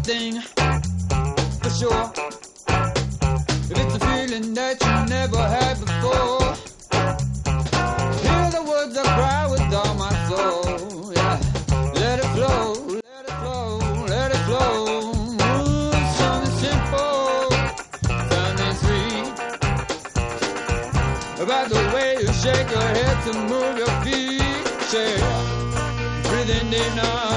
thing for sure. If it's a feeling that you never had before, hear the words I cry with all my soul. Yeah, let it flow, let it flow, let it flow. Something simple, something sweet about the way you shake your head to move your feet. Say, breathing deep now.